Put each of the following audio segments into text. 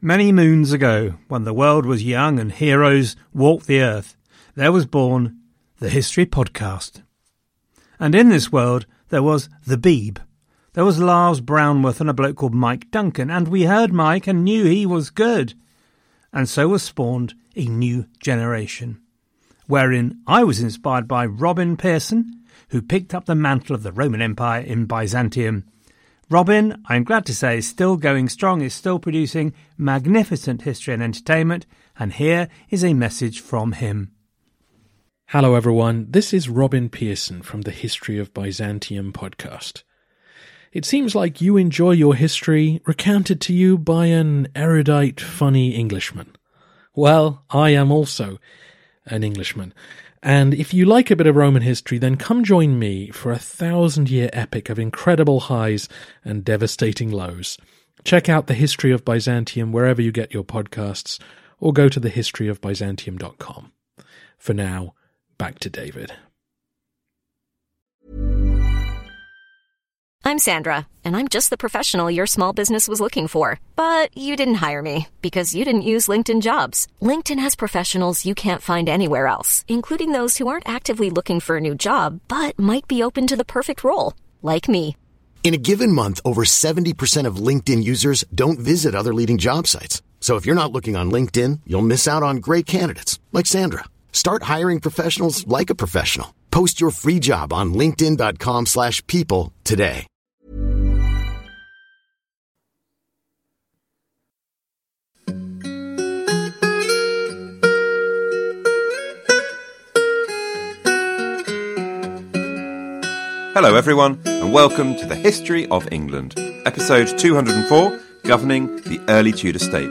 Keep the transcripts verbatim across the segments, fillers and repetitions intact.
Many moons ago, when the world was young and heroes walked the earth, there was born the History Podcast. And in this world, there was the Beeb. There was Lars Brownworth and a bloke called Mike Duncan, and we heard Mike and knew he was good. And so was spawned a new generation, wherein I was inspired by Robin Pearson, who picked up the mantle of the Roman Empire in Byzantium. Robin, I'm glad to say, is still going strong, is still producing magnificent history and entertainment, and here is a message from him. Hello everyone, this is Robin Pearson from the History of Byzantium podcast. It seems like you enjoy your history recounted to you by an erudite, funny Englishman. Well, I am also an Englishman. And if you like a bit of Roman history, then come join me for a thousand-year epic of incredible highs and devastating lows. Check out the History of Byzantium wherever you get your podcasts, or go to the history of byzantium dot com. For now, back to David. I'm Sandra, and I'm just the professional your small business was looking for. But you didn't hire me, because you didn't use LinkedIn Jobs. LinkedIn has professionals you can't find anywhere else, including those who aren't actively looking for a new job, but might be open to the perfect role, like me. In a given month, over seventy percent of LinkedIn users don't visit other leading job sites. So if you're not looking on LinkedIn, you'll miss out on great candidates, like Sandra. Start hiring professionals like a professional. Post your free job on linkedin dot com slash people today. Hello everyone, and welcome to the History of England, episode two hundred four, Governing the Early Tudor State.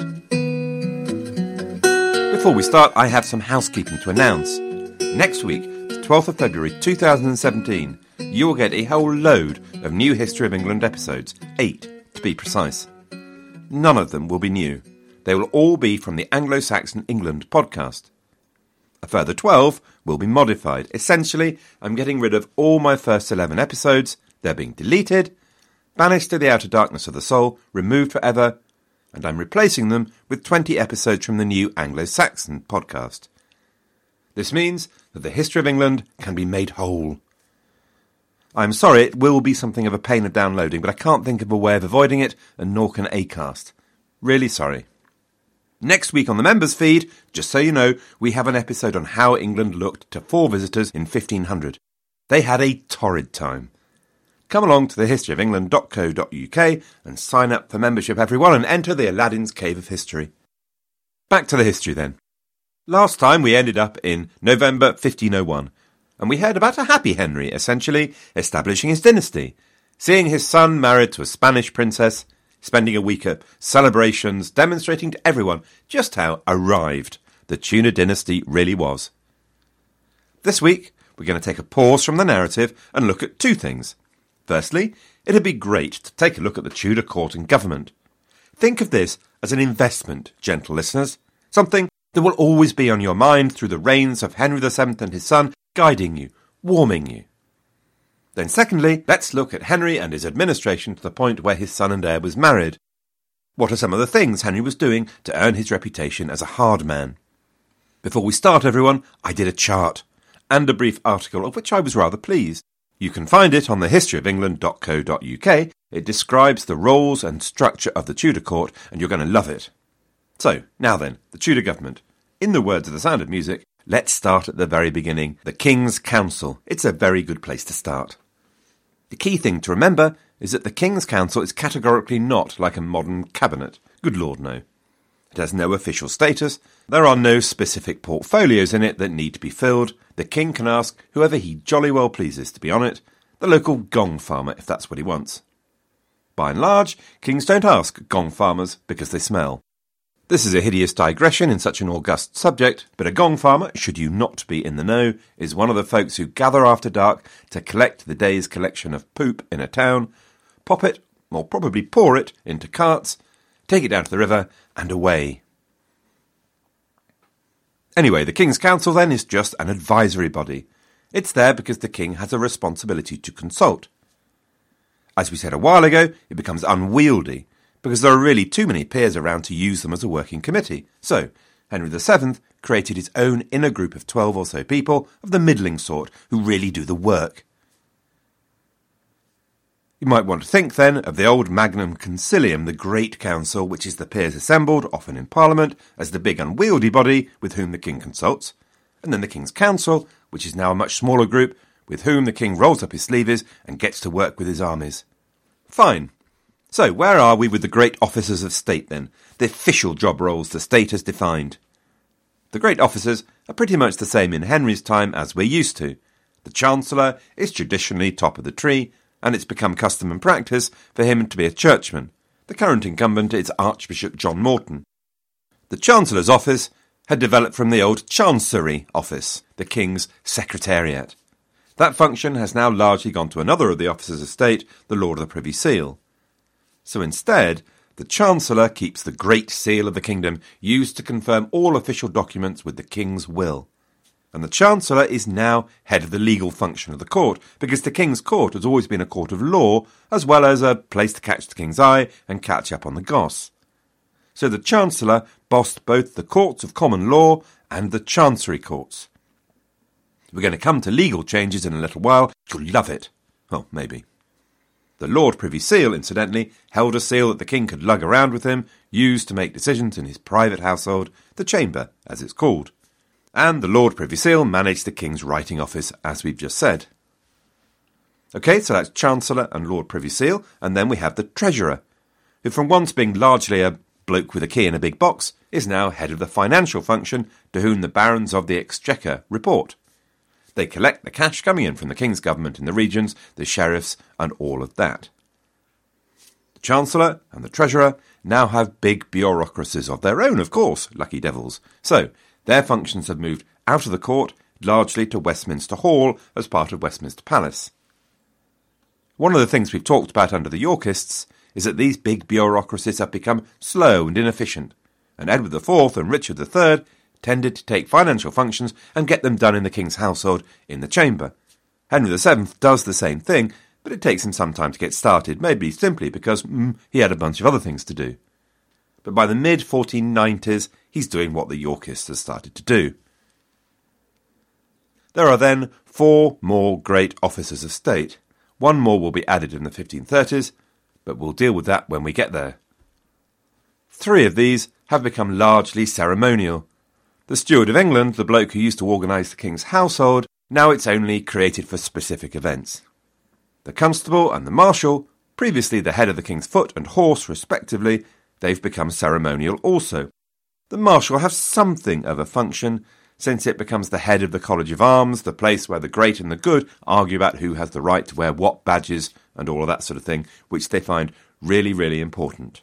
Before we start, I have some housekeeping to announce. Next week, the twelfth of February two thousand seventeen, you will get a whole load of new History of England episodes, eight to be precise. None of them will be new. They will all be from the Anglo-Saxon England podcast. A further twelve will be modified. Essentially, I'm getting rid of all my first eleven episodes. They're being deleted, banished to the outer darkness of the soul, removed forever, and I'm replacing them with twenty episodes from the new Anglo-Saxon podcast. This means that the History of England can be made whole. I'm sorry, it will be something of a pain of downloading, but I can't think of a way of avoiding it, and nor can Acast. Really sorry. Next week on the members feed, just so you know, we have an episode on how England looked to four visitors in fifteen hundred. They had a torrid time. Come along to the history of england dot co dot uk and sign up for membership, everyone, and enter the Aladdin's Cave of History. Back to the history then. Last time we ended up in November fifteen oh one, and we heard about a happy Henry essentially establishing his dynasty, seeing his son married to a Spanish princess, spending a week at celebrations, demonstrating to everyone just how arrived the Tudor dynasty really was. This week, we're going to take a pause from the narrative and look at two things. Firstly, it'd be great to take a look at the Tudor court and government. Think of this as an investment, gentle listeners, something that will always be on your mind through the reigns of Henry the seventh and his son, guiding you, warming you. Then secondly, let's look at Henry and his administration to the point where his son and heir was married. What are some of the things Henry was doing to earn his reputation as a hard man? Before we start, everyone, I did a chart, and a brief article of which I was rather pleased. You can find it on the history of england dot co dot uk. It describes the roles and structure of the Tudor court, and you're going to love it. So, now then, the Tudor government. In the words of The Sound of Music, let's start at the very beginning. The King's Council. It's a very good place to start. The key thing to remember is that the King's Council is categorically not like a modern cabinet. Good Lord, no. It has no official status. There are no specific portfolios in it that need to be filled. The King can ask whoever he jolly well pleases to be on it, the local gong farmer if that's what he wants. By and large, kings don't ask gong farmers because they smell. This is a hideous digression in such an august subject, but a gong farmer, should you not be in the know, is one of the folks who gather after dark to collect the day's collection of poop in a town, pop it, or probably pour it, into carts, take it down to the river, and away. Anyway, the King's Council then is just an advisory body. It's there because the king has a responsibility to consult. As we said a while ago, it becomes unwieldy because there are really too many peers around to use them as a working committee. So, Henry the Seventh created his own inner group of twelve or so people of the middling sort who really do the work. You might want to think, then, of the old Magnum Concilium, the Great Council, which is the peers assembled, often in Parliament, as the big unwieldy body with whom the king consults, and then the King's Council, which is now a much smaller group, with whom the king rolls up his sleeves and gets to work with his armies. Fine. So, where are we with the great officers of state, then? The official job roles the state has defined. The great officers are pretty much the same in Henry's time as we're used to. The Chancellor is traditionally top of the tree, and it's become custom and practice for him to be a churchman. The current incumbent is Archbishop John Morton. The Chancellor's office had developed from the old Chancery office, the King's Secretariat. That function has now largely gone to another of the officers of state, the Lord of the Privy Seal. So instead, the Chancellor keeps the Great Seal of the Kingdom, used to confirm all official documents with the King's will. And the Chancellor is now head of the legal function of the court, because the King's Court has always been a court of law, as well as a place to catch the King's eye and catch up on the goss. So the Chancellor bossed both the courts of common law and the Chancery courts. We're going to come to legal changes in a little while. You'll love it. Well, maybe. The Lord Privy Seal, incidentally, held a seal that the king could lug around with him, used to make decisions in his private household, the chamber, as it's called. And the Lord Privy Seal managed the king's writing office, as we've just said. OK, so that's Chancellor and Lord Privy Seal, and then we have the Treasurer, who from once being largely a bloke with a key in a big box, is now head of the financial function, to whom the barons of the Exchequer report. They collect the cash coming in from the king's government in the regions, the sheriffs, and all of that. The Chancellor and the Treasurer now have big bureaucracies of their own, of course, lucky devils. So, their functions have moved out of the court, largely to Westminster Hall as part of Westminster Palace. One of the things we've talked about under the Yorkists is that these big bureaucracies have become slow and inefficient, and Edward the Fourth and Richard the Third tended to take financial functions and get them done in the king's household in the chamber. Henry the Seventh does the same thing, but it takes him some time to get started, maybe simply because mm, he had a bunch of other things to do. But by the mid fourteen nineties, he's doing what the Yorkists have started to do. There are then four more great officers of state. One more will be added in the fifteen thirties, but we'll deal with that when we get there. Three of these have become largely ceremonial. The Steward of England, the bloke who used to organise the king's household, now it's only created for specific events. The Constable and the Marshal, previously the head of the king's foot and horse respectively, they've become ceremonial also. The Marshal has something of a function, since it becomes the head of the College of Arms, the place where the great and the good argue about who has the right to wear what badges and all of that sort of thing, which they find really, really important.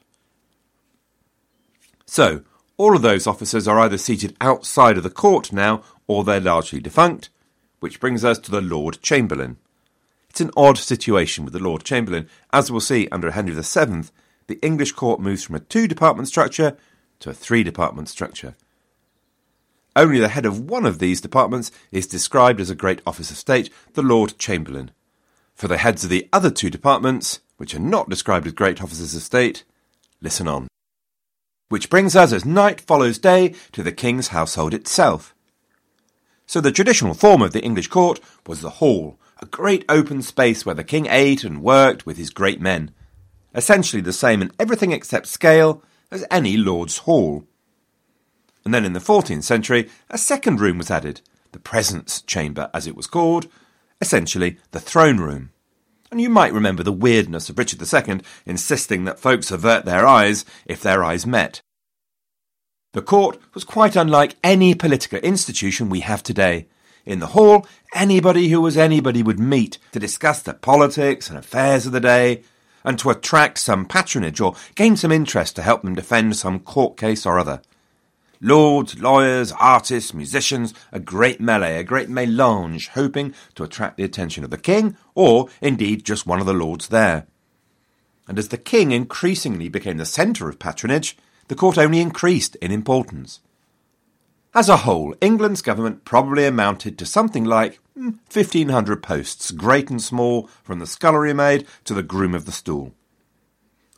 So, all of those officers are either seated outside of the court now, or they're largely defunct, which brings us to the Lord Chamberlain. It's an odd situation with the Lord Chamberlain. As we'll see under Henry the Seventh, the English court moves from a two-department structure to a three-department structure. Only the head of one of these departments is described as a great office of state, the Lord Chamberlain. For the heads of the other two departments, which are not described as great officers of state, listen on. Which brings us, as night follows day, to the king's household itself. So the traditional form of the English court was the hall, a great open space where the king ate and worked with his great men. Essentially the same in everything except scale as any lord's hall. And then in the fourteenth century, a second room was added, the presence chamber as it was called, essentially the throne room. And you might remember the weirdness of Richard the Second insisting that folks avert their eyes if their eyes met. The court was quite unlike any political institution we have today. In the hall, anybody who was anybody would meet to discuss the politics and affairs of the day, and to attract some patronage or gain some interest to help them defend some court case or other. Lords, lawyers, artists, musicians, a great melee, a great mélange, hoping to attract the attention of the king, or indeed just one of the lords there. And as the king increasingly became the centre of patronage, the court only increased in importance. As a whole, England's government probably amounted to something like fifteen hundred posts, great and small, from the scullery maid to the groom of the stool.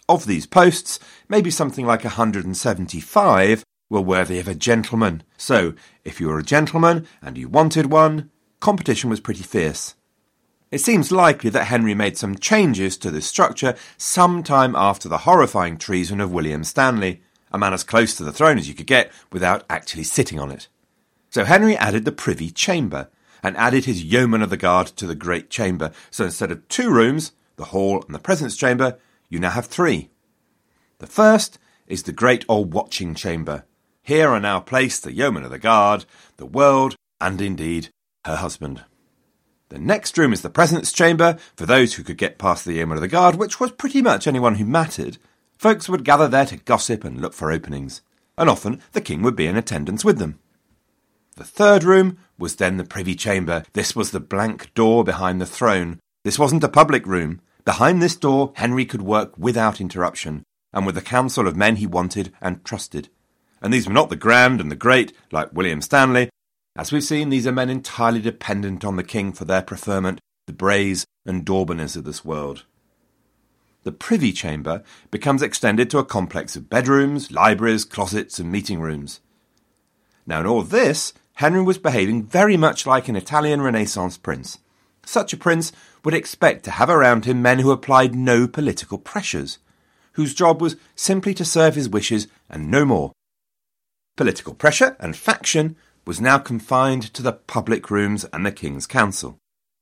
Of these posts, maybe something like one hundred seventy-five were worthy of a gentleman. So, if you were a gentleman and you wanted one, competition was pretty fierce. It seems likely that Henry made some changes to this structure sometime after the horrifying treason of William Stanley, a man as close to the throne as you could get without actually sitting on it. So Henry added the Privy Chamber, and added his Yeoman of the Guard to the Great Chamber. So instead of two rooms, the hall and the presence chamber, you now have three. The first is the Great or Watching Chamber. Here are now placed the Yeoman of the Guard, the world, and indeed her husband. The next room is the Presence Chamber, for those who could get past the Yeoman of the Guard, which was pretty much anyone who mattered. Folks would gather there to gossip and look for openings, and often the king would be in attendance with them. The third room was then the Privy Chamber. This was the blank door behind the throne. This wasn't a public room. Behind this door, Henry could work without interruption, and with the council of men he wanted and trusted. And these were not the grand and the great, like William Stanley. As we've seen, these are men entirely dependent on the king for their preferment, the Brays and Daubeners of this world. The Privy Chamber becomes extended to a complex of bedrooms, libraries, closets and meeting rooms. Now in all this, Henry was behaving very much like an Italian Renaissance prince. Such a prince would expect to have around him men who applied no political pressures, whose job was simply to serve his wishes and no more. Political pressure and faction was now confined to the public rooms and the King's Council.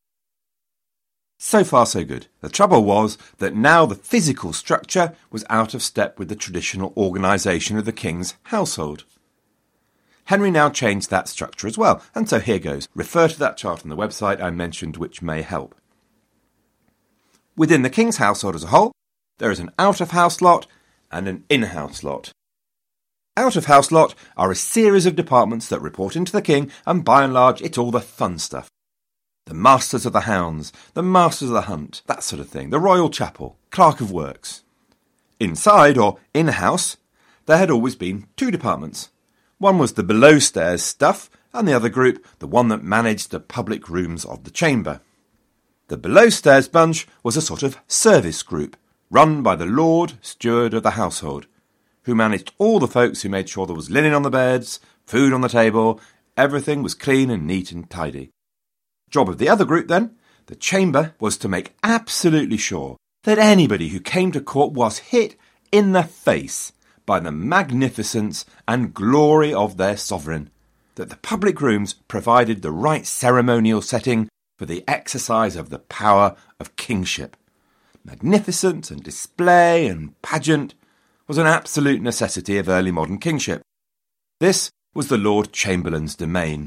So far so good. The trouble was that now the physical structure was out of step with the traditional organisation of the King's household. Henry now changed that structure as well, and so here goes. Refer to that chart on the website I mentioned, which may help. Within the King's household as a whole, there is an out-of-house lot and an in-house lot. Out-of-house lot are a series of departments that report into the King, and by and large it's all the fun stuff. The Masters of the Hounds, the Masters of the Hunt, that sort of thing, the Royal Chapel, Clerk of Works. Inside, or in-house, there had always been two departments. One was the below-stairs stuff, and the other group, the one that managed the public rooms of the chamber. The below-stairs bunch was a sort of service group, run by the Lord Steward of the household, who managed all the folks who made sure there was linen on the beds, food on the table, everything was clean and neat and tidy. Job of the other group, then, the chamber, was to make absolutely sure that anybody who came to court was hit in the face by the magnificence and glory of their sovereign, that the public rooms provided the right ceremonial setting for the exercise of the power of kingship. Magnificence and display and pageant was an absolute necessity of early modern kingship. This was the Lord Chamberlain's domain.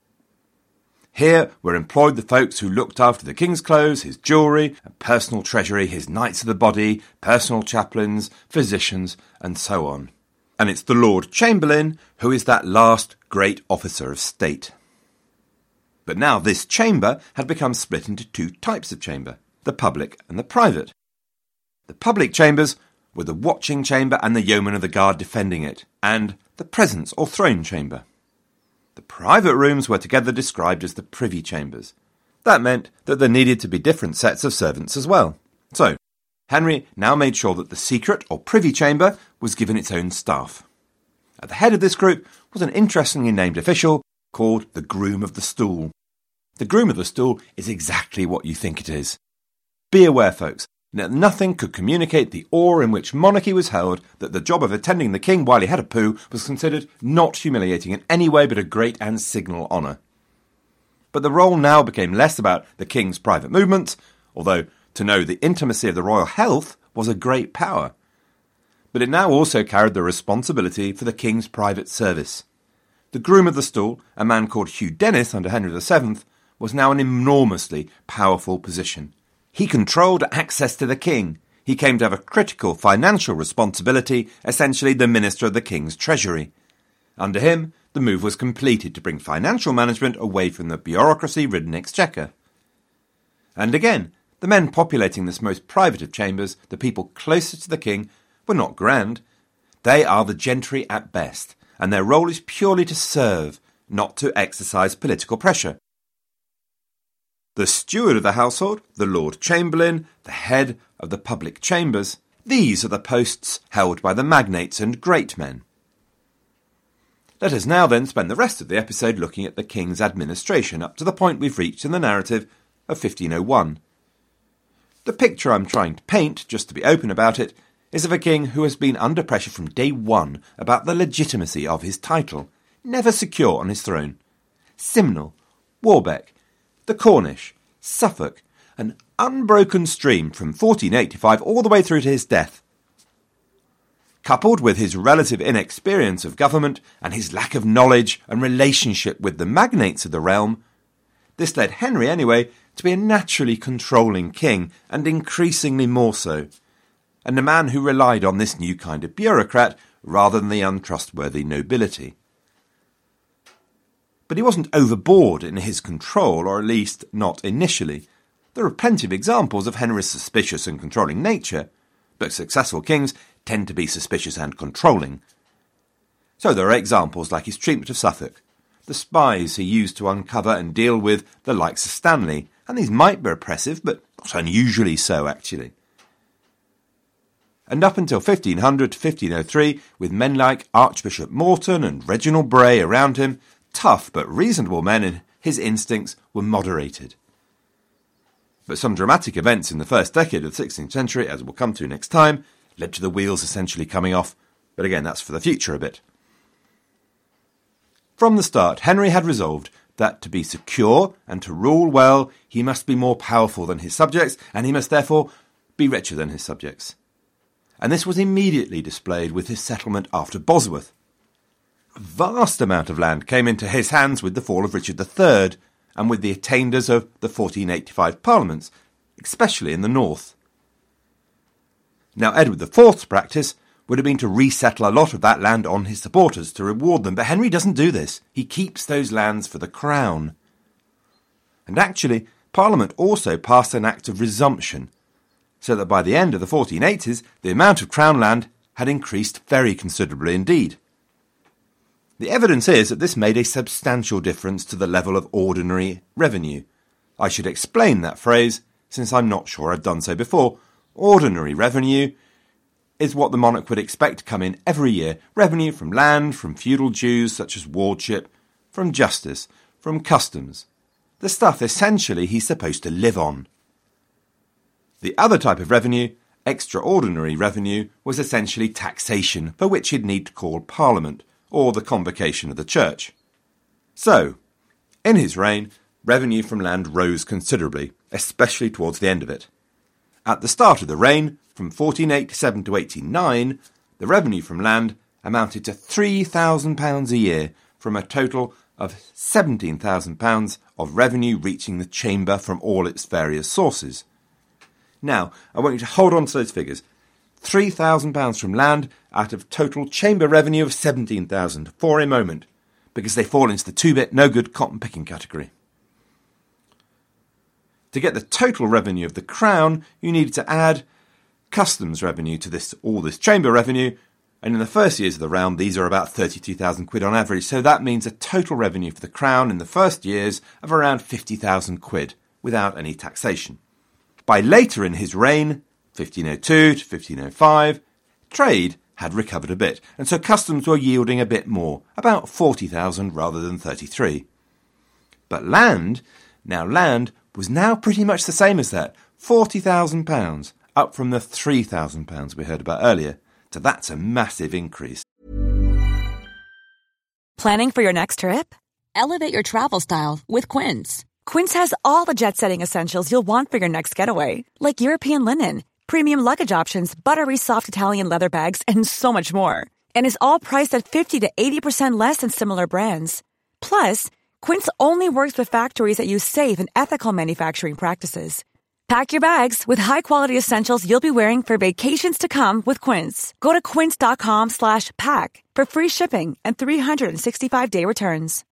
Here were employed the folks who looked after the king's clothes, his jewellery, and personal treasury, his knights of the body, personal chaplains, physicians, and so on. And it's the Lord Chamberlain who is that last great officer of state. But now this chamber had become split into two types of chamber, the public and the private. The public chambers were the watching chamber and the yeoman of the guard defending it, and the presence or throne chamber. The private rooms were together described as the privy chambers. That meant that there needed to be different sets of servants as well. So, Henry now made sure that the secret or privy chamber was given its own staff. At the head of this group was an interestingly named official called the Groom of the Stool. The Groom of the Stool is exactly what you think it is. Be aware, folks, that nothing could communicate the awe in which monarchy was held, that the job of attending the king while he had a poo was considered not humiliating in any way but a great and signal honour. But the role now became less about the king's private movements, although to know the intimacy of the royal health was a great power. But it now also carried the responsibility for the king's private service. The Groom of the Stool, a man called Hugh Dennis under Henry the Seventh, was now an enormously powerful position. He controlled access to the king. He came to have a critical financial responsibility, essentially the minister of the king's treasury. Under him, the move was completed to bring financial management away from the bureaucracy-ridden exchequer. And again, the men populating this most private of chambers, the people closest to the king, were not grand. They are the gentry at best, and their role is purely to serve, not to exercise political pressure. The steward of the household, the Lord Chamberlain, the head of the public chambers, These are the posts held by the magnates and great men. Let us now then spend the rest of the episode looking at the king's administration up to the point we've reached in the narrative of fifteen oh one. The picture I'm trying to paint, just to be open about it, is of a king who has been under pressure from day one about the legitimacy of his title, never secure on his throne. Simnel, Warbeck, the Cornish, Suffolk, an unbroken stream from fourteen eighty-five all the way through to his death. Coupled with his relative inexperience of government and his lack of knowledge and relationship with the magnates of the realm, this led Henry, anyway, to be a naturally controlling king, and increasingly more so, and a man who relied on this new kind of bureaucrat rather than the untrustworthy nobility. But he wasn't overboard in his control, or at least not initially. There are plenty of examples of Henry's suspicious and controlling nature, but successful kings tend to be suspicious and controlling. So there are examples like his treatment of Suffolk, the spies he used to uncover and deal with the likes of Stanley, and these might be oppressive, but not unusually so, actually. And up until fifteen hundred to fifteen oh three, with men like Archbishop Morton and Reginald Bray around him, tough but reasonable men, and his instincts were moderated. But some dramatic events in the first decade of the sixteenth century, as we'll come to next time, led to the wheels essentially coming off, but again, that's for the future a bit. From the start, Henry had resolved that to be secure and to rule well, he must be more powerful than his subjects, and he must therefore be richer than his subjects. And this was immediately displayed with his settlement after Bosworth. A vast amount of land came into his hands with the fall of Richard the Third, and with the attainders of the fourteen eighty-five parliaments, especially in the north. Now Edward the Fourth's practice would have been to resettle a lot of that land on his supporters to reward them, but Henry doesn't do this. He keeps those lands for the crown. And actually, Parliament also passed an Act of Resumption, so that by the end of the fourteen eighties, the amount of crown land had increased very considerably indeed. The evidence is that this made a substantial difference to the level of ordinary revenue. I should explain that phrase, since I'm not sure I've done so before. Ordinary revenue is what the monarch would expect to come in every year. Revenue from land, from feudal dues such as wardship, from justice, from customs. The stuff essentially he's supposed to live on. The other type of revenue, extraordinary revenue, was essentially taxation, for which he'd need to call Parliament, or the convocation of the church. So, in his reign, revenue from land rose considerably, especially towards the end of it. At the start of the reign, from fourteen eighty-seven to eighty-nine, the revenue from land amounted to three thousand pounds a year, from a total of seventeen thousand pounds of revenue reaching the chamber from all its various sources. Now, I want you to hold on to those figures. three thousand pounds from land out of total chamber revenue of seventeen thousand pounds for a moment, because they fall into the two-bit no-good cotton-picking category. To get the total revenue of the crown, you needed to add customs revenue to this, all this chamber revenue, and in the first years of the round, these are about thirty-two thousand quid on average, so that means a total revenue for the crown in the first years of around fifty thousand quid, without any taxation. By later in his reign, fifteen oh two to fifteen oh five, trade had recovered a bit, and so customs were yielding a bit more, about forty thousand rather than thirty-three. But land, now land, was now pretty much the same as that, forty thousand pounds, up from the three thousand pounds we heard about earlier. So that's a massive increase. Planning for your next trip? Elevate your travel style with Quince. Quince has all the jet-setting essentials you'll want for your next getaway, like European linen, premium luggage options, buttery soft Italian leather bags, and so much more. And is all priced at fifty to eighty percent less than similar brands. Plus, Quince only works with factories that use safe and ethical manufacturing practices. Pack your bags with high-quality essentials you'll be wearing for vacations to come with Quince. Go to quince.com slash pack for free shipping and three sixty-five day returns.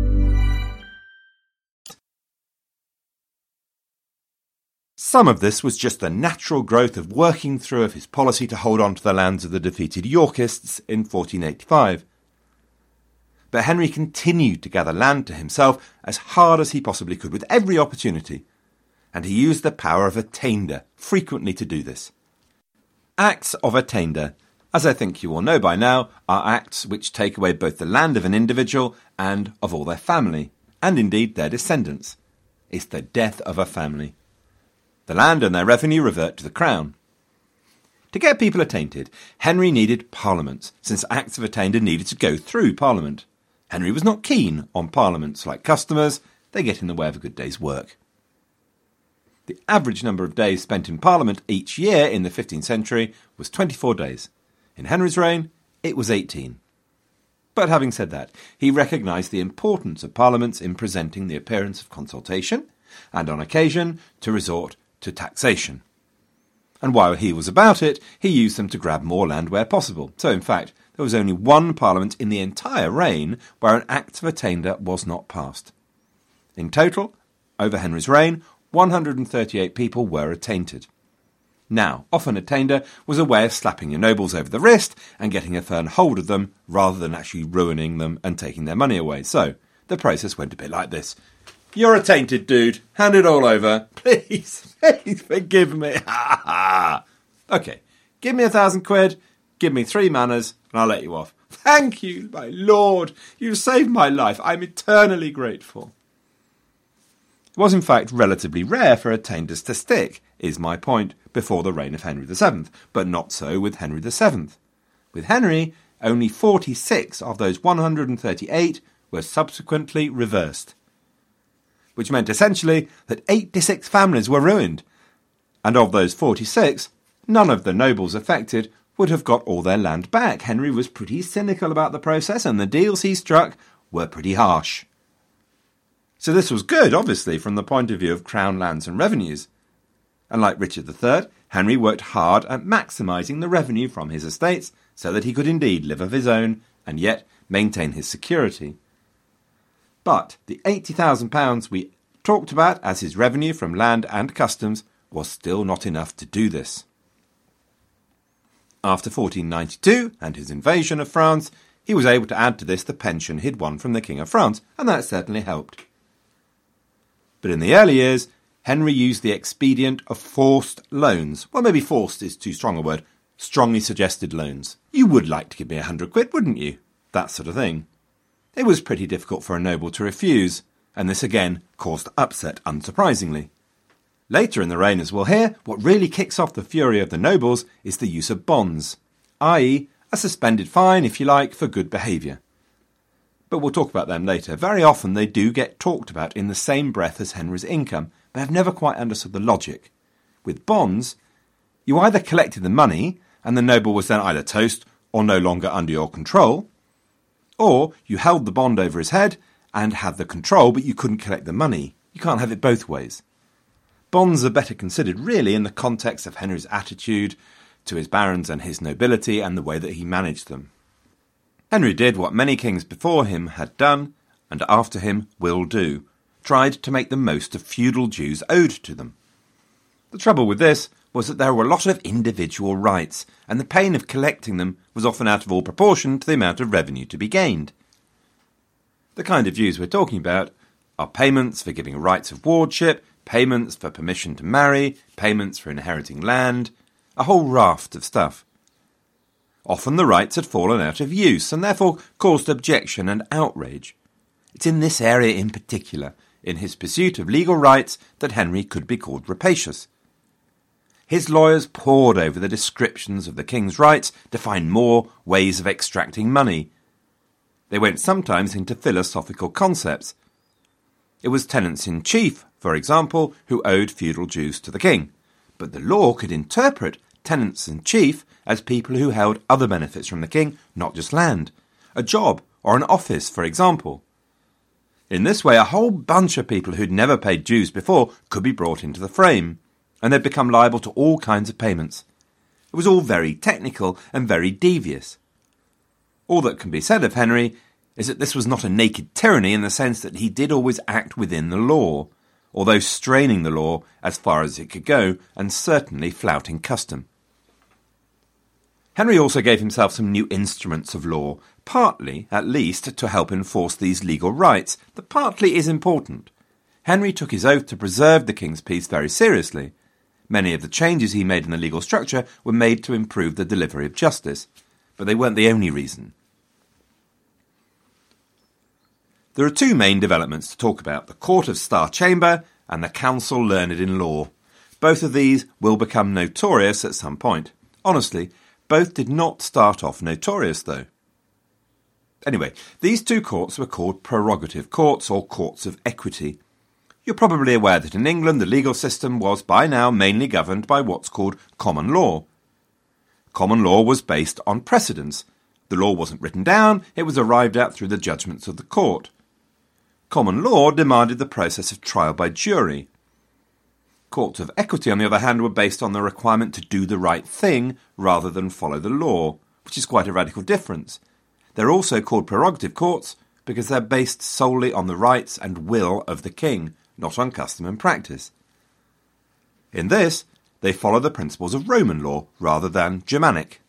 Some of this was just the natural growth of working through of his policy to hold on to the lands of the defeated Yorkists in fourteen eighty-five. But Henry continued to gather land to himself as hard as he possibly could with every opportunity, and he used the power of attainder frequently to do this. Acts of Attainder, as I think you all know by now, are acts which take away both the land of an individual and of all their family, and indeed their descendants. It's the death of a family. The land and their revenue revert to the crown. To get people attainted, Henry needed parliaments, since Acts of Attainder needed to go through Parliament. Henry was not keen on parliaments. Like customers, they get in the way of a good day's work. The average number of days spent in Parliament each year in the fifteenth century was twenty-four days. In Henry's reign, it was eighteen. But having said that, he recognised the importance of parliaments in presenting the appearance of consultation, and on occasion to resort to taxation. And while he was about it, he used them to grab more land where possible. So in fact, there was only one parliament in the entire reign where an Act of Attainder was not passed. In total, over Henry's reign, one hundred thirty-eight people were attainted. Now, often attainder was a way of slapping your nobles over the wrist and getting a firm hold of them rather than actually ruining them and taking their money away. So, the process went a bit like this. You're attainted, dude. Hand it all over. Please, please forgive me. Ha ha. Okay, give me a thousand quid, give me three manors, and I'll let you off. Thank you, my lord. You've saved my life. I'm eternally grateful. It was in fact relatively rare for attainders to stick, is my point, before the reign of Henry the seventh, but not so with Henry the seventh. With Henry, only forty-six of those one hundred thirty-eight were subsequently reversed, which meant essentially that eighty-six families were ruined, and of those forty-six, none of the nobles affected would have got all their land back. Henry was pretty cynical about the process, and the deals he struck were pretty harsh. So this was good, obviously, from the point of view of crown lands and revenues. And like Richard the third, Henry worked hard at maximising the revenue from his estates so that he could indeed live of his own and yet maintain his security. But the eighty thousand pounds we talked about as his revenue from land and customs was still not enough to do this. After fourteen ninety-two and his invasion of France, he was able to add to this the pension he'd won from the King of France, and that certainly helped. But in the early years, Henry used the expedient of forced loans. Well, maybe forced is too strong a word. Strongly suggested loans. You would like to give me a hundred quid, wouldn't you? That sort of thing. It was pretty difficult for a noble to refuse, and this again caused upset, unsurprisingly. Later in the reign, as we'll hear, what really kicks off the fury of the nobles is the use of bonds, that is, a suspended fine, if you like, for good behaviour. But we'll talk about them later. Very often they do get talked about in the same breath as Henry's income, but I've never quite understood the logic. With bonds, you either collected the money, and the noble was then either toast or no longer under your control, or you held the bond over his head and had the control, but you couldn't collect the money. You can't have it both ways. Bonds are better considered, really, in the context of Henry's attitude to his barons and his nobility and the way that he managed them. Henry did what many kings before him had done, and after him will do, tried to make the most of feudal dues owed to them. The trouble with this was that there were a lot of individual rights, and the pain of collecting them was often out of all proportion to the amount of revenue to be gained. The kind of dues we're talking about are payments for giving rights of wardship, payments for permission to marry, payments for inheriting land, a whole raft of stuff. Often the rights had fallen out of use and therefore caused objection and outrage. It's in this area in particular, in his pursuit of legal rights, that Henry could be called rapacious. His lawyers pored over the descriptions of the king's rights to find more ways of extracting money. They went sometimes into philosophical concepts. It was tenants-in-chief, for example, who owed feudal dues to the king, but the law could interpret tenants-in-chief as people who held other benefits from the king, not just land, a job or an office, for example. In this way, a whole bunch of people who'd never paid dues before could be brought into the frame, and they'd become liable to all kinds of payments. It was all very technical and very devious. All that can be said of Henry is that this was not a naked tyranny in the sense that he did always act within the law, although straining the law as far as it could go and certainly flouting custom. Henry also gave himself some new instruments of law, partly, at least, to help enforce these legal rights. The partly is important. Henry took his oath to preserve the king's peace very seriously, Many of the changes he made in the legal structure were made to improve the delivery of justice, but they weren't the only reason. There are two main developments to talk about, the Court of Star Chamber and the Council Learned in Law. Both of these will become notorious at some point. Honestly, both did not start off notorious, though. Anyway, these two courts were called prerogative courts or courts of equity. You're probably aware that in England the legal system was by now mainly governed by what's called common law. Common law was based on precedents. The law wasn't written down, it was arrived at through the judgments of the court. Common law demanded the process of trial by jury. Courts of equity, on the other hand, were based on the requirement to do the right thing rather than follow the law, which is quite a radical difference. They're also called prerogative courts because they're based solely on the rights and will of the king, not on custom and practice. In this, they follow the principles of Roman law rather than Germanic.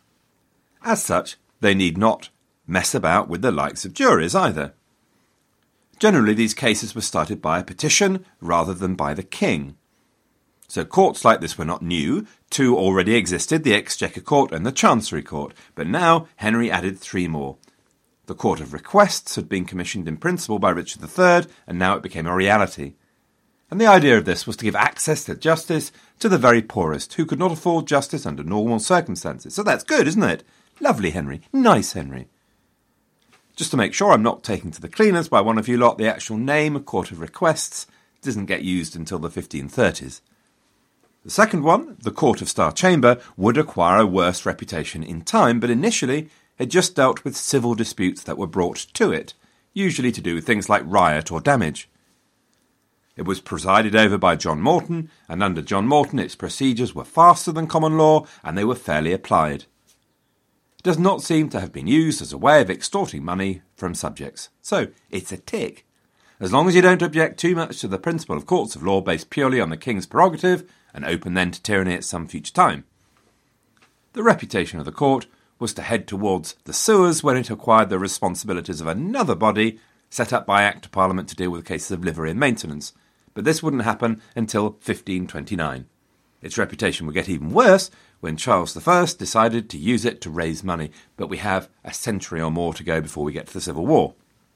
As such, they need not mess about with the likes of juries either. Generally, these cases were started by a petition rather than by the king. So courts like this were not new. Two already existed, the Exchequer Court and the Chancery Court, but now Henry added three more. The Court of Requests had been commissioned in principle by Richard the Third, and now it became a reality. And the idea of this was to give access to justice to the very poorest, who could not afford justice under normal circumstances. So that's good, isn't it? Lovely, Henry. Nice, Henry. Just to make sure I'm not taken to the cleaners by one of you lot, the actual name, Court of Requests, doesn't get used until the fifteen thirties. The second one, the Court of Star Chamber, would acquire a worse reputation in time, but initially it just dealt with civil disputes that were brought to it, usually to do with things like riot or damage. It was presided over by John Morton, and under John Morton its procedures were faster than common law, and they were fairly applied. It does not seem to have been used as a way of extorting money from subjects, so it's a tick. As long as you don't object too much to the principle of courts of law based purely on the king's prerogative, and open then to tyranny at some future time. The reputation of the court was to head towards the sewers when it acquired the responsibilities of another body set up by Act of Parliament to deal with cases of livery and maintenance, but this wouldn't happen until fifteen twenty-nine. Its reputation would get even worse when Charles the First decided to use it to raise money, but we have a century or more to go before we get to the Civil War.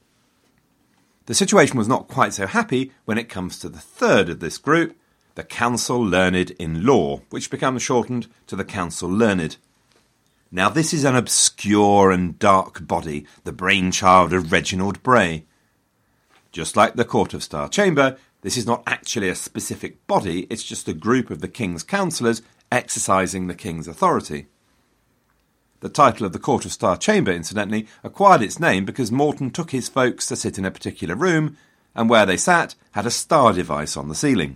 The situation was not quite so happy when it comes to the third of this group, the Council Learned in Law, which becomes shortened to the Council Learned. Now this is an obscure and dark body, the brainchild of Reginald Bray. Just like the Court of Star Chamber, this is not actually a specific body, it's just a group of the king's councillors exercising the king's authority. The title of the Court of Star Chamber, incidentally, acquired its name because Morton took his folks to sit in a particular room, and where they sat had a star device on the ceiling.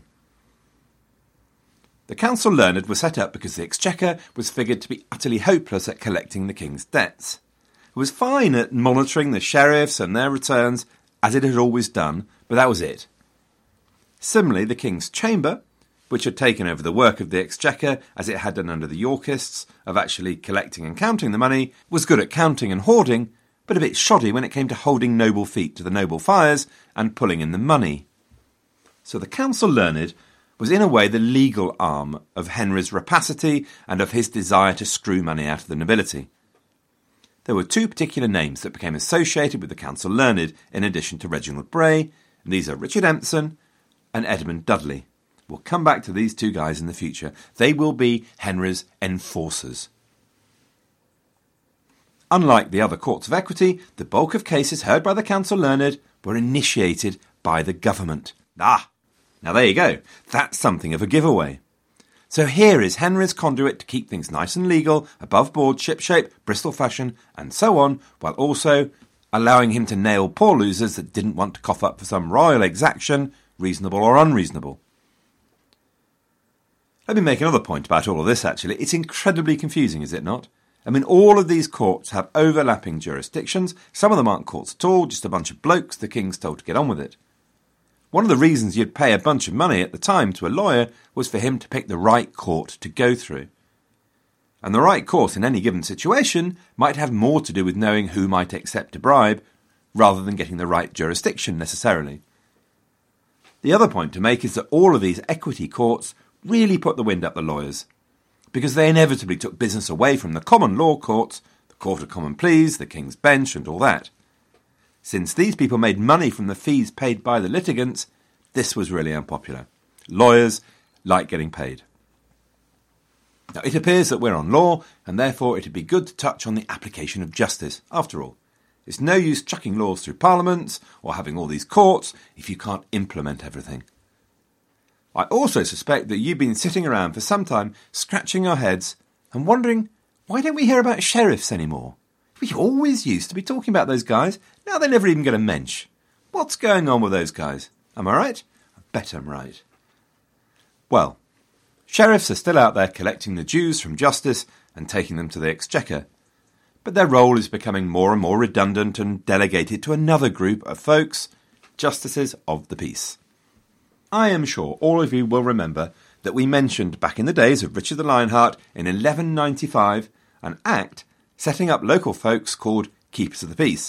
The Council Learned was set up because the Exchequer was figured to be utterly hopeless at collecting the king's debts. It was fine at monitoring the sheriffs and their returns, as it had always done, but that was it. Similarly, the King's Chamber, which had taken over the work of the Exchequer, as it had done under the Yorkists, of actually collecting and counting the money, was good at counting and hoarding, but a bit shoddy when it came to holding noble feet to the noble fires and pulling in the money. So the Council Learned was in a way the legal arm of Henry's rapacity and of his desire to screw money out of the nobility. There were two particular names that became associated with the Council Learned in addition to Reginald Bray, and these are Richard Empson and Edmund Dudley. We'll come back to these two guys in the future. They will be Henry's enforcers. Unlike the other courts of equity, the bulk of cases heard by the Council Learned were initiated by the government. Ah! Now there you go. That's something of a giveaway. So here is Henry's conduit to keep things nice and legal, above board, shipshape, Bristol fashion, and so on, while also allowing him to nail poor losers that didn't want to cough up for some royal exaction, reasonable or unreasonable. Let me make another point about all of this, actually. It's incredibly confusing, is it not? I mean, all of these courts have overlapping jurisdictions. Some of them aren't courts at all, just a bunch of blokes the king's told to get on with it. One of the reasons you'd pay a bunch of money at the time to a lawyer was for him to pick the right court to go through. And the right court in any given situation might have more to do with knowing who might accept a bribe, rather than getting the right jurisdiction necessarily. The other point to make is that all of these equity courts really put the wind up the lawyers, because they inevitably took business away from the common law courts, the Court of Common Pleas, the King's Bench and all that. Since these people made money from the fees paid by the litigants, this was really unpopular. Lawyers like getting paid. Now, it appears that we're on law, and therefore it would be good to touch on the application of justice. After all, it's no use chucking laws through parliaments or having all these courts if you can't implement everything. I also suspect that you've been sitting around for some time scratching your heads and wondering, why don't we hear about sheriffs anymore? We always used to be talking about those guys. Now they never even get a mention. What's going on with those guys? Am I right? I bet I'm right. Well, sheriffs are still out there collecting the dues from justice and taking them to the exchequer. But their role is becoming more and more redundant and delegated to another group of folks, justices of the peace. I am sure all of you will remember that we mentioned back in the days of Richard the Lionheart in eleven ninety-five an act setting up local folks called Keepers of the Peace.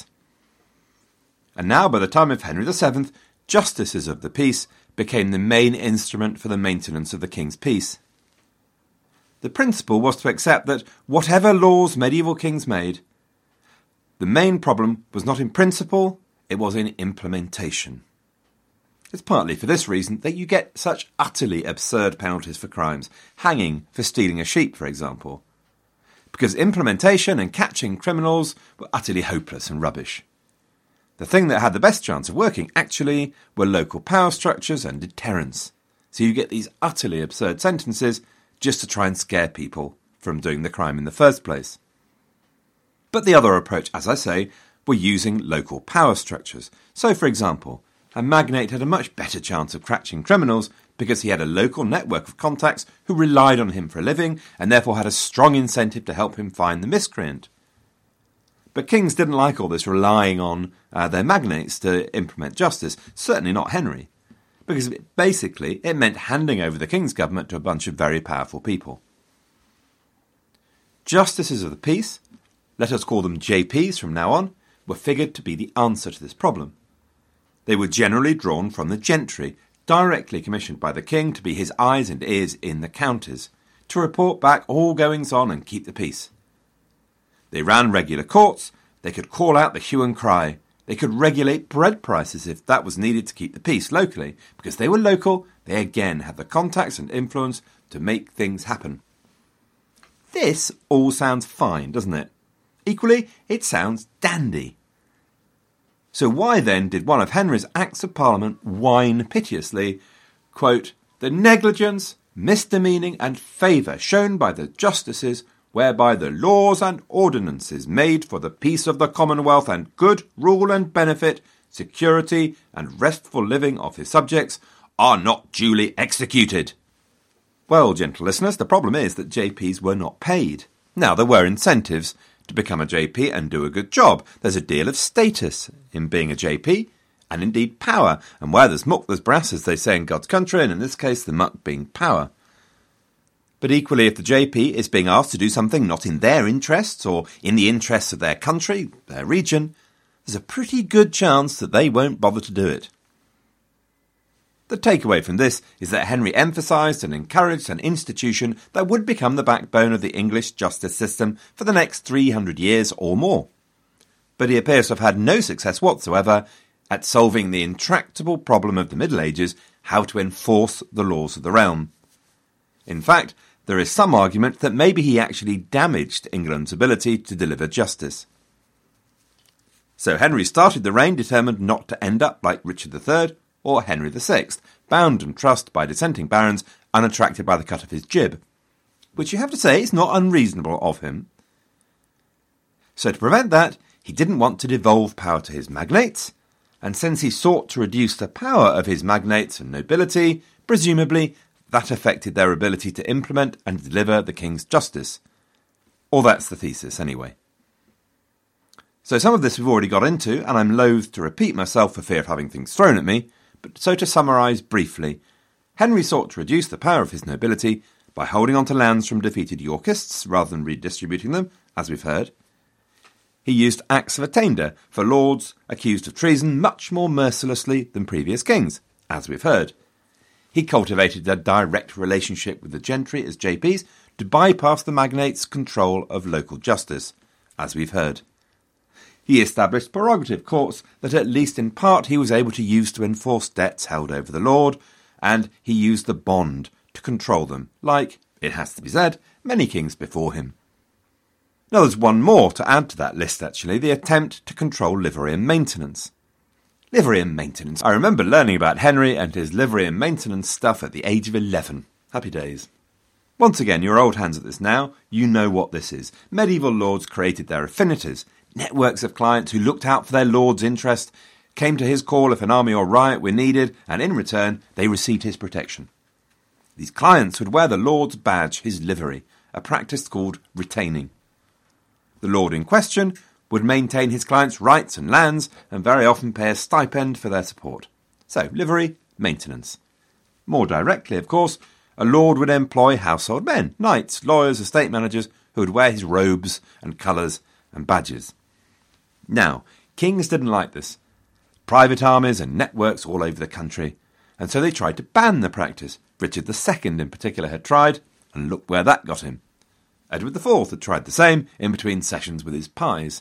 And now, by the time of Henry the Seventh, Justices of the Peace became the main instrument for the maintenance of the king's peace. The principle was to accept that whatever laws medieval kings made, the main problem was not in principle, it was in implementation. It's partly for this reason that you get such utterly absurd penalties for crimes, hanging for stealing a sheep, for example, because implementation and catching criminals were utterly hopeless and rubbish. The thing that had the best chance of working, actually, were local power structures and deterrence. So you get these utterly absurd sentences just to try and scare people from doing the crime in the first place. But the other approach, as I say, were using local power structures. So, for example, a magnate had a much better chance of catching criminals because he had a local network of contacts who relied on him for a living and therefore had a strong incentive to help him find the miscreant. But kings didn't like all this relying on uh, their magnates to implement justice, certainly not Henry, because basically it meant handing over the king's government to a bunch of very powerful people. Justices of the peace, let us call them J Ps from now on, were figured to be the answer to this problem. They were generally drawn from the gentry, directly commissioned by the king to be his eyes and ears in the counties, to report back all goings-on and keep the peace. They ran regular courts, they could call out the hue and cry, they could regulate bread prices if that was needed to keep the peace locally. Because they were local, they again had the contacts and influence to make things happen. This all sounds fine, doesn't it? Equally, it sounds dandy. So why then did one of Henry's Acts of Parliament whine piteously, quote, "the negligence, misdemeaning and favour shown by the justices, whereby the laws and ordinances made for the peace of the Commonwealth and good rule and benefit, security and restful living of his subjects, are not duly executed." Well, gentle listeners, the problem is that J Ps were not paid. Now, there were incentives to become a J P and do a good job. There's a deal of status in being a J P, and indeed power. And where there's muck, there's brass, as they say in God's country, and in this case, the muck being power. But equally, if the J P is being asked to do something not in their interests or in the interests of their country, their region, there's a pretty good chance that they won't bother to do it. The takeaway from this is that Henry emphasised and encouraged an institution that would become the backbone of the English justice system for the next three hundred years or more. But he appears to have had no success whatsoever at solving the intractable problem of the Middle Ages, how to enforce the laws of the realm. In fact, there is some argument that maybe he actually damaged England's ability to deliver justice. So Henry started the reign determined not to end up like Richard the Third or Henry the Sixth, bound and trussed by dissenting barons, unattracted by the cut of his jib, which you have to say is not unreasonable of him. So to prevent that, he didn't want to devolve power to his magnates, and since he sought to reduce the power of his magnates and nobility, presumably that affected their ability to implement and deliver the king's justice. Or that's the thesis, anyway. So some of this we've already got into, and I'm loath to repeat myself for fear of having things thrown at me, but so to summarise briefly, Henry sought to reduce the power of his nobility by holding on to lands from defeated Yorkists rather than redistributing them, as we've heard. He used Acts of Attainder for lords accused of treason much more mercilessly than previous kings, as we've heard. He cultivated a direct relationship with the gentry as J Ps to bypass the magnates' control of local justice, as we've heard. He established prerogative courts that at least in part he was able to use to enforce debts held over the lord, and he used the bond to control them, like, it has to be said, many kings before him. Now there's one more to add to that list actually, the attempt to control livery and maintenance. Livery and maintenance. I remember learning about Henry and his livery and maintenance stuff at the age of eleven. Happy days. Once again, you're old hands at this now. You know what this is. Medieval lords created their affinities, networks of clients who looked out for their lord's interest, came to his call if an army or riot were needed, and in return, they received his protection. These clients would wear the lord's badge, his livery, a practice called retaining. The lord in question would maintain his clients' rights and lands, and very often pay a stipend for their support. So, livery, maintenance. More directly, of course, a lord would employ household men, knights, lawyers, estate managers, who would wear his robes and colours and badges. Now, kings didn't like this. Private armies and networks all over the country, and so they tried to ban the practice. Richard the Second in particular had tried, and look where that got him. Edward the Fourth had tried the same in between sessions with his pies.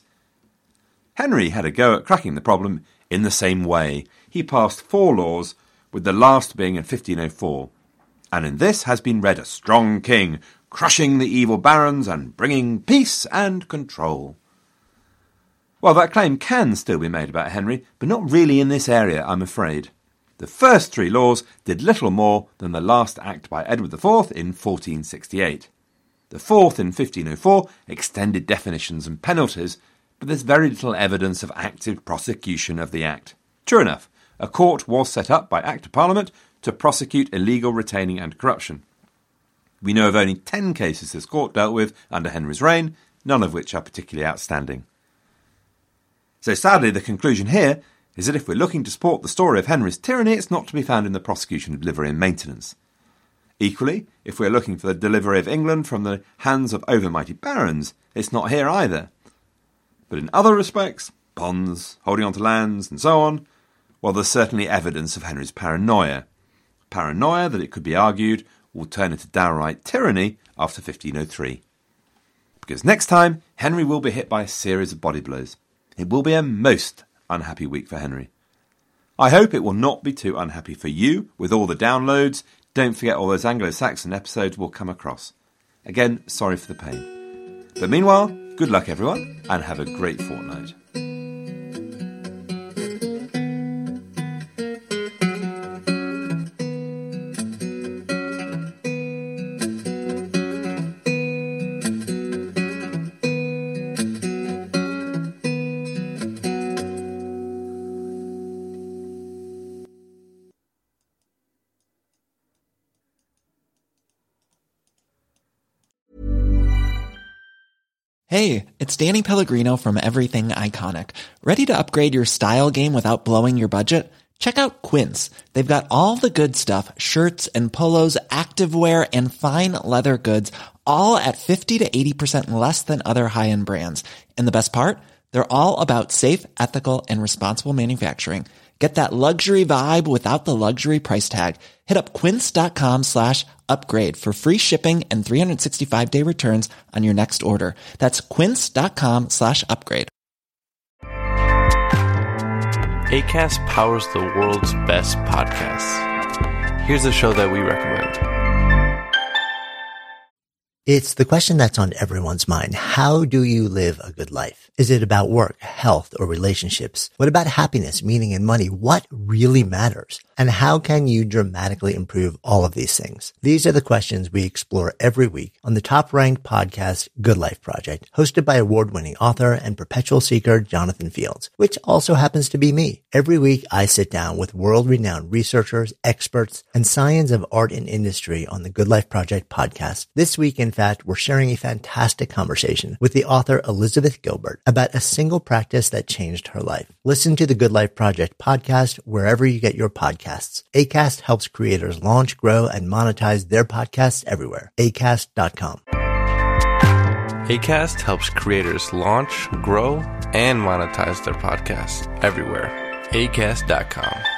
Henry had a go at cracking the problem in the same way. He passed four laws, with the last being in fifteen oh four, and in this has been read a strong king, crushing the evil barons and bringing peace and control. Well, that claim can still be made about Henry, but not really in this area, I'm afraid. The first three laws did little more than the last act by Edward the Fourth in fourteen sixty-eight. The fourth in fifteen oh four extended definitions and penalties, but there's very little evidence of active prosecution of the act. True enough, a court was set up by Act of Parliament to prosecute illegal retaining and corruption. We know of only ten cases this court dealt with under Henry's reign, none of which are particularly outstanding. So sadly, the conclusion here is that if we're looking to support the story of Henry's tyranny, it's not to be found in the prosecution of livery and maintenance. Equally, if we're looking for the delivery of England from the hands of overmighty barons, it's not here either. But in other respects, bonds, holding on to lands, and so on, well, there's certainly evidence of Henry's paranoia. Paranoia that it could be argued will turn into downright tyranny after fifteen oh three. Because next time, Henry will be hit by a series of body blows. It will be a most unhappy week for Henry. I hope it will not be too unhappy for you with all the downloads. Don't forget all those Anglo-Saxon episodes we'll come across. Again, sorry for the pain. But meanwhile, good luck everyone, and have a great fortnight. Hey, it's Danny Pellegrino from Everything Iconic. Ready to upgrade your style game without blowing your budget? Check out Quince. They've got all the good stuff, shirts and polos, activewear, and fine leather goods, all at fifty to eighty percent less than other high-end brands. And the best part? They're all about safe, ethical, and responsible manufacturing. Get that luxury vibe without the luxury price tag. Hit up quince.com slash upgrade for free shipping and three sixty-five day returns on your next order. That's quince.com slash upgrade. Acast powers the world's best podcasts. Here's a show that we recommend. It's the question that's on everyone's mind. How do you live a good life? Is it about work, health, or relationships? What about happiness, meaning, and money? What really matters? And how can you dramatically improve all of these things? These are the questions we explore every week on the top-ranked podcast, Good Life Project, hosted by award-winning author and perpetual seeker Jonathan Fields, which also happens to be me. Every week, I sit down with world-renowned researchers, experts, and science of art and industry on the Good Life Project podcast. This week, in fact, we're sharing a fantastic conversation with the author Elizabeth Gilbert about a single practice that changed her life. Listen to the Good Life Project podcast wherever you get your podcasts. Acast helps creators launch, grow, and monetize their podcasts everywhere. acast dot com. Acast helps creators launch, grow, and monetize their podcasts everywhere. acast dot com.